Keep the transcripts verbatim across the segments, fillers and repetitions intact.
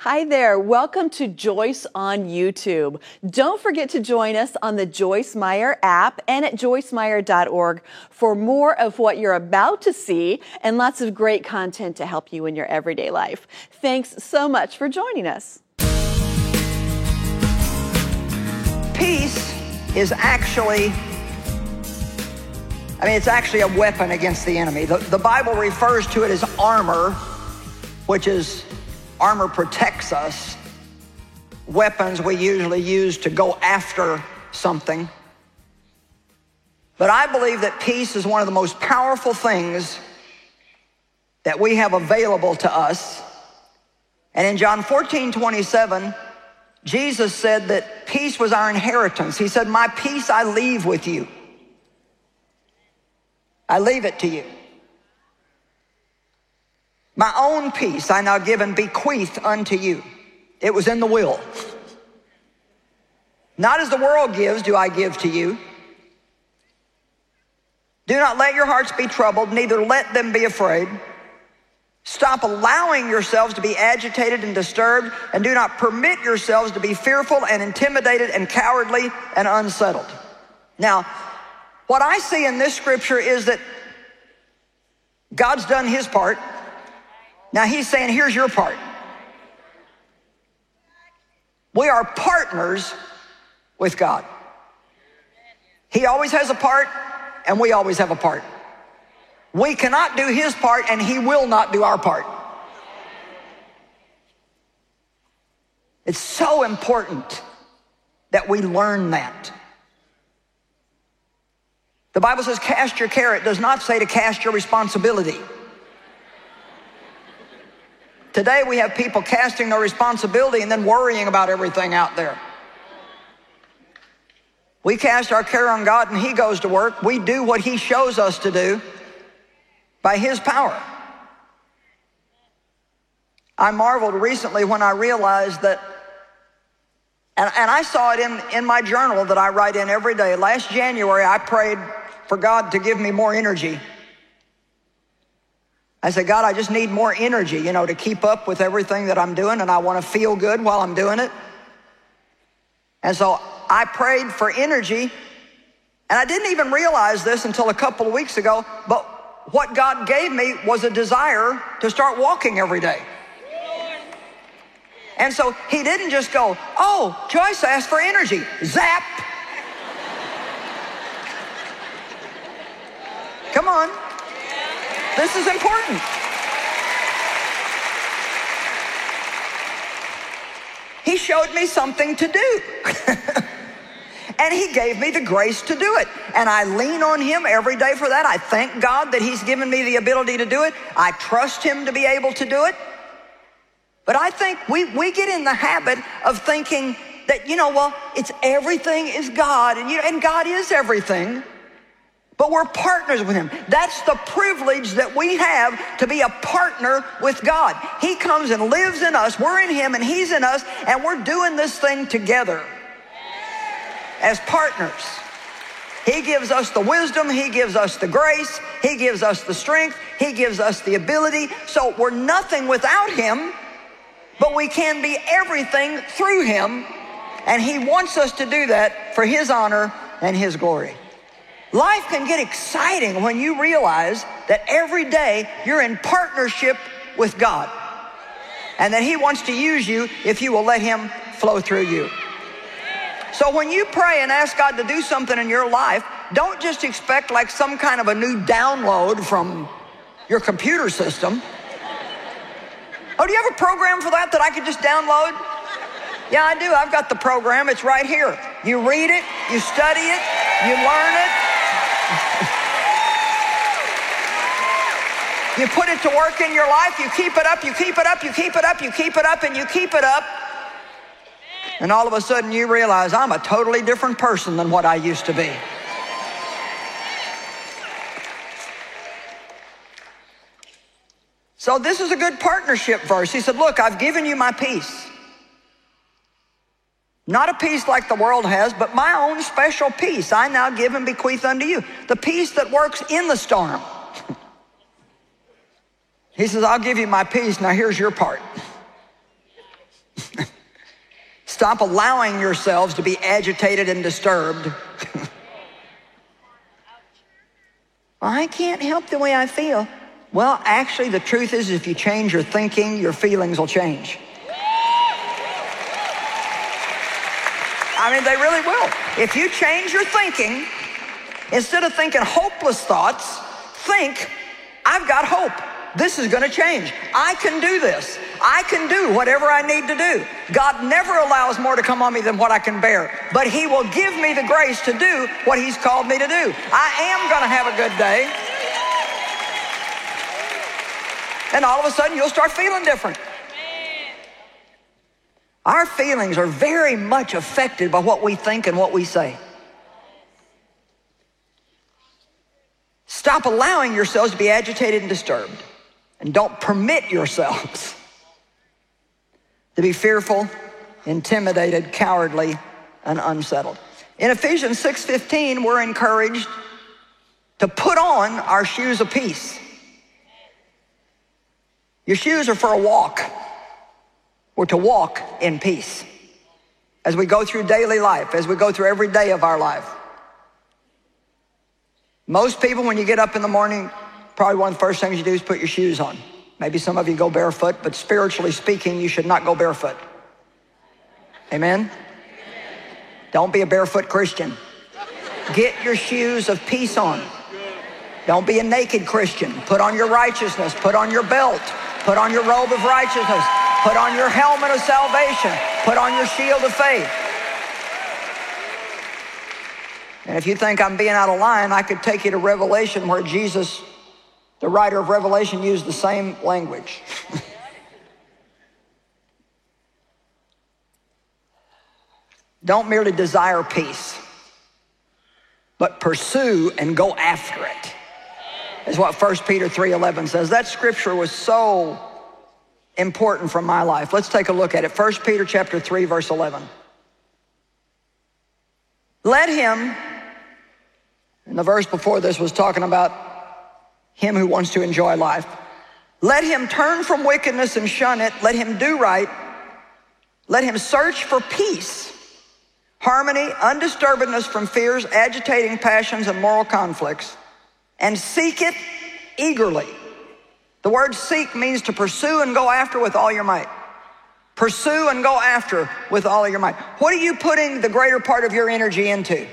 Hi there. Welcome to Joyce on YouTube. Don't forget to join us on the Joyce Meyer app and at joyce meyer dot org for more of what you're about to see and lots of great content to help you in your everyday life. Thanks so much for joining us. Peace is actually, I mean, it's actually a weapon against the enemy. The, the Bible refers to it as armor, which is armor protects us. Weapons we usually use to go after something. But I believe that peace is one of the most powerful things that we have available to us. And in John fourteen twenty-seven, Jesus said that peace was our inheritance. He said, "My peace I leave with you. I leave it to you. My own peace I now give and bequeath unto you." It was in the will. "Not as the world gives do I give to you. Do not let your hearts be troubled, neither let them be afraid. Stop allowing yourselves to be agitated and disturbed, and do not permit yourselves to be fearful and intimidated and cowardly and unsettled." Now, what I see in this scripture is that God's done his part. Now he's saying, here's your part. We are partners with God. He always has a part, and we always have a part. We cannot do his part, and he will not do our part. It's so important that we learn that. The Bible says, cast your care. It does not say to cast your responsibility. Today we have people casting their responsibility and then worrying about everything out there. We cast our care on God and he goes to work. We do what he shows us to do by his power. I marveled recently when I realized that, and, and I saw it in, in my journal that I write in every day. Last January I prayed for God to give me more energy. I said, God, I just need more energy, you know, to keep up with everything that I'm doing, and I want to feel good while I'm doing it. And so I prayed for energy, and I didn't even realize this until a couple of weeks ago, but what God gave me was a desire to start walking every day. And so he didn't just go, oh, Joyce asked for energy. Zap. Come on. This is important. He showed me something to do. And he gave me the grace to do it. And I lean on him every day for that. I thank God that he's given me the ability to do it. I trust him to be able to do it. But I think we, we get in the habit of thinking that, you know, well, it's everything is God. And, you know, and God is everything. But we're partners with him. That's the privilege that we have, to be a partner with God. He comes and lives in us. We're in him and he's in us. And we're doing this thing together as partners. He gives us the wisdom. He gives us the grace. He gives us the strength. He gives us the ability. So we're nothing without him, but we can be everything through him. And he wants us to do that for his honor and his glory. Life can get exciting when you realize that every day you're in partnership with God, and that he wants to use you if you will let him flow through you. So when you pray and ask God to do something in your life, don't just expect like some kind of a new download from your computer system. Oh, do you have a program for that that I could just download? Yeah, I do. I've got the program. It's right here. You read it, you study it, you learn it. You put it to work in your life, you keep it up, you keep it up, you keep it up, you keep it up, and you keep it up. And all of a sudden you realize, I'm a totally different person than what I used to be. So this is a good partnership verse. He said, look, I've given you my peace. Not a peace like the world has, but my own special peace I now give and bequeath unto you. The peace that works in the storm. He says, I'll give you my peace. Now here's your part. Stop allowing yourselves to be agitated and disturbed. I can't help the way I feel. Well, actually, the truth is, if you change your thinking, your feelings will change. I mean, they really will. If you change your thinking, instead of thinking hopeless thoughts, think, I've got hope. This is going to change. I can do this. I can do whatever I need to do. God never allows more to come on me than what I can bear, but he will give me the grace to do what he's called me to do. I am going to have a good day. And all of a sudden, you'll start feeling different. Our feelings are very much affected by what we think and what we say. Stop allowing yourselves to be agitated and disturbed. And don't permit yourselves to be fearful, intimidated, cowardly, and unsettled. In Ephesians six fifteen, we're encouraged to put on our shoes of peace. Your shoes are for a walk. We're to walk in peace as we go through daily life, as we go through every day of our life. Most people, when you get up in the morning, probably one of the first things you do is put your shoes on. Maybe some of you go barefoot, but spiritually speaking, you should not go barefoot. Amen? Don't be a barefoot Christian. Get your shoes of peace on. Don't be a naked Christian. Put on your righteousness. Put on your belt. Put on your robe of righteousness. Put on your helmet of salvation. Put on your shield of faith. And if you think I'm being out of line, I could take you to Revelation, where Jesus, the writer of Revelation, used the same language. Don't merely desire peace, but pursue and go after it, is what First Peter three eleven says. That scripture was so important for my life. Let's take a look at it. First Peter chapter three, verse eleven. Let him, and the verse before this was talking about him who wants to enjoy life. Let him turn from wickedness and shun it. Let him do right. Let him search for peace, harmony, undisturbedness from fears, agitating passions, and moral conflicts, and seek it eagerly. The word seek means to pursue and go after with all your might. Pursue and go after with all of your might. What are you putting the greater part of your energy into?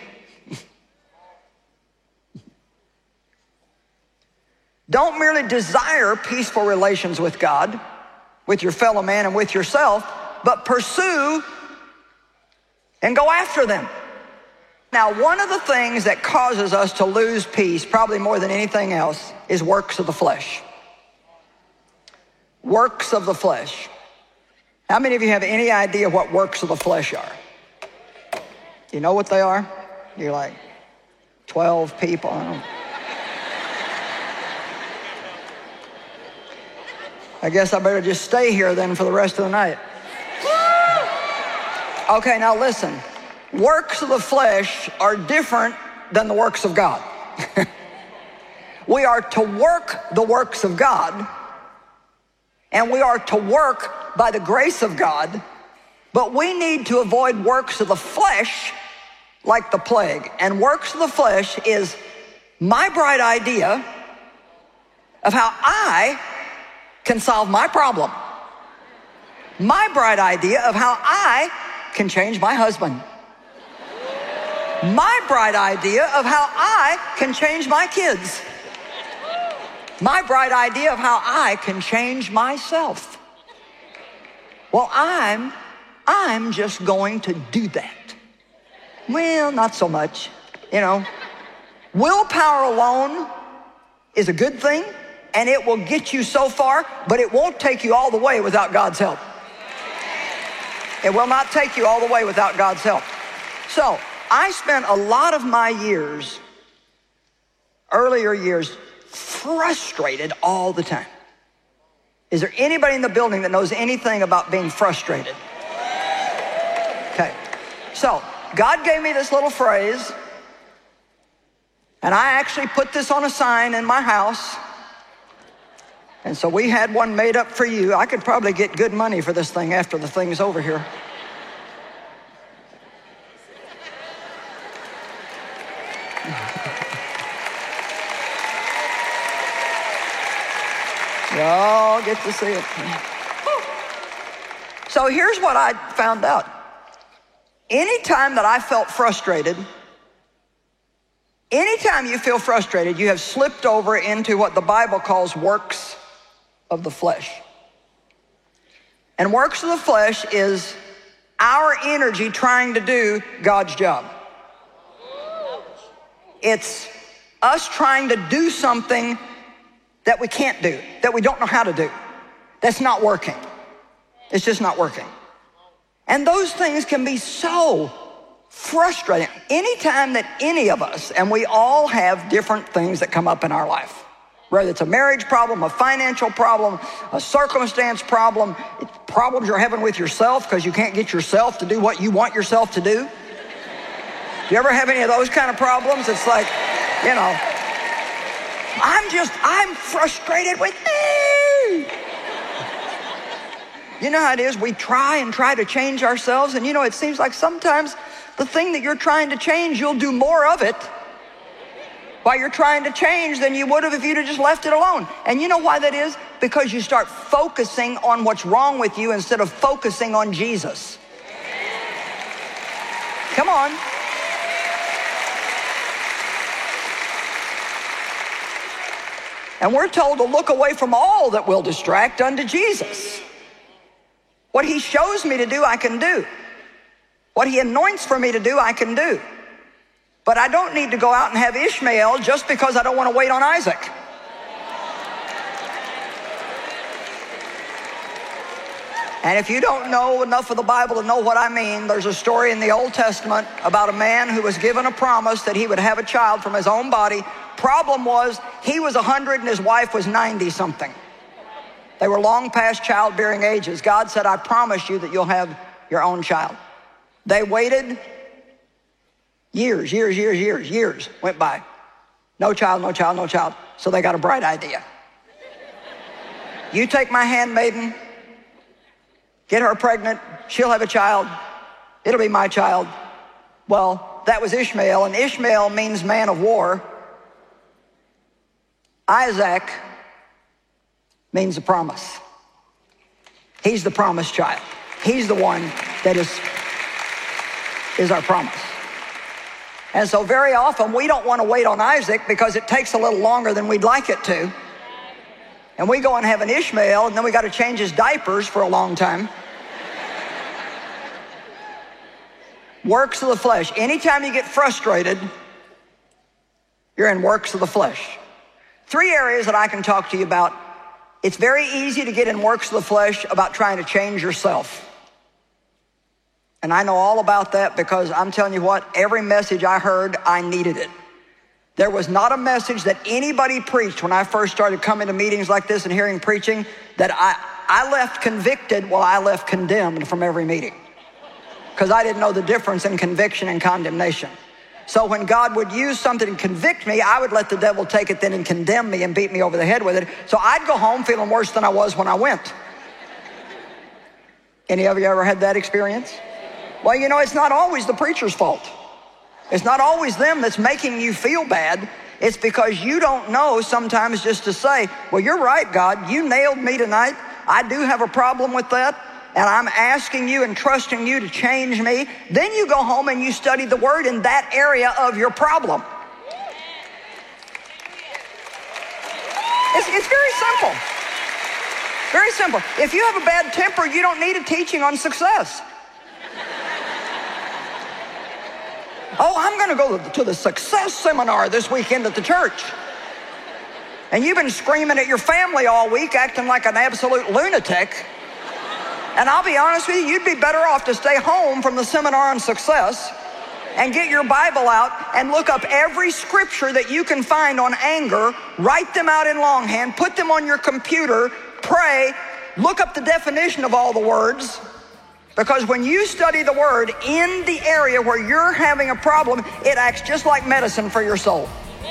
Don't merely desire peaceful relations with God, with your fellow man, and with yourself, but pursue and go after them. Now, one of the things that causes us to lose peace, probably more than anything else, is works of the flesh. Works of the flesh. How many of you have any idea what works of the flesh are? You know what they are? You're like, twelve people. I don't know. I guess I better just stay here then for the rest of the night. Okay, now listen. Works of the flesh are different than the works of God. We are to work the works of God, and we are to work by the grace of God, but we need to avoid works of the flesh like the plague. And works of the flesh is my bright idea of how I can solve my problem. My bright idea of how I can change my husband. My bright idea of how I can change my kids. My bright idea of how I can change myself. Well, I'm, I'm just going to do that. Well, not so much. You know, willpower alone is a good thing, and it will get you so far, but it won't take you all the way without God's help. It will not take you all the way without God's help. So, I spent a lot of my years, earlier years, frustrated all the time. Is there anybody in the building that knows anything about being frustrated? Okay, so God gave me this little phrase, and I actually put this on a sign in my house. And so we had one made up for you. I could probably get good money for this thing after the thing's over here. Y'all get to see it. So here's what I found out. Anytime that I felt frustrated, anytime you feel frustrated, you have slipped over into what the Bible calls works of the flesh. And works of the flesh is our energy trying to do God's job. It's us trying to do something that we can't do, that we don't know how to do, that's not working. It's just not working. And those things can be so frustrating. Anytime that any of us, and we all have different things that come up in our life, whether it's a marriage problem, a financial problem, a circumstance problem, it's problems you're having with yourself because you can't get yourself to do what you want yourself to do. You ever have any of those kind of problems? It's like, you know, I'm just, I'm frustrated with me. You know how it is, we try and try to change ourselves, and you know, it seems like sometimes the thing that you're trying to change, you'll do more of it while you're trying to change than you would have if you'd have just left it alone. And you know why that is? Because you start focusing on what's wrong with you instead of focusing on Jesus. Come on. And we're told to look away from all that will distract unto Jesus. What he shows me to do, I can do. What he anoints for me to do, I can do. But I don't need to go out and have Ishmael just because I don't want to wait on Isaac. And if you don't know enough of the Bible to know what I mean, there's a story in the Old Testament about a man who was given a promise that he would have a child from his own body. Problem was, he was one hundred and his wife was ninety something. They were long past childbearing ages. God said, I promise you that you'll have your own child. They waited years, years, years, years, years went by. No child, no child, no child. So they got a bright idea. You take my handmaiden, get her pregnant, she'll have a child, it'll be my child. Well, that was Ishmael, and Ishmael means man of war. Isaac means the promise. He's the promised child. He's the one that is, is our promise. And so very often we don't want to wait on Isaac because it takes a little longer than we'd like it to. And we go and have an Ishmael, and then we got to change his diapers for a long time. Works of the flesh. Anytime you get frustrated, you're in works of the flesh. Three areas that I can talk to you about. It's very easy to get in works of the flesh about trying to change yourself. And I know all about that because I'm telling you what, every message I heard, I needed it. There was not a message that anybody preached when I first started coming to meetings like this and hearing preaching that I, I left convicted while I left condemned from every meeting. Because I didn't know the difference in conviction and condemnation. So when God would use something to convict me, I would let the devil take it then and condemn me and beat me over the head with it. So I'd go home feeling worse than I was when I went. Any of you ever had that experience? Well, you know, it's not always the preacher's fault. It's not always them that's making you feel bad. It's because you don't know sometimes just to say, well, you're right, God. You nailed me tonight. I do have a problem with that. And I'm asking you and trusting you to change me. Then you go home and you study the word in that area of your problem. It's, it's very simple. Very simple. If you have a bad temper, you don't need a teaching on success. Oh, I'm going to go to the success seminar this weekend at the church. And you've been screaming at your family all week, acting like an absolute lunatic. And I'll be honest with you, you'd be better off to stay home from the seminar on success and get your Bible out and look up every scripture that you can find on anger, write them out in longhand, put them on your computer, pray, look up the definition of all the words. Because when you study the word in the area where you're having a problem, it acts just like medicine for your soul.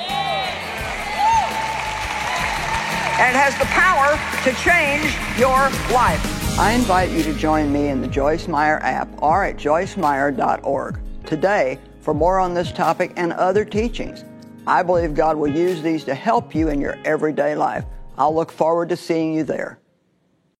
And it has the power to change your life. I invite you to join me in the Joyce Meyer app or at joyce meyer dot org. Today, for more on this topic and other teachings, I believe God will use these to help you in your everyday life. I'll look forward to seeing you there.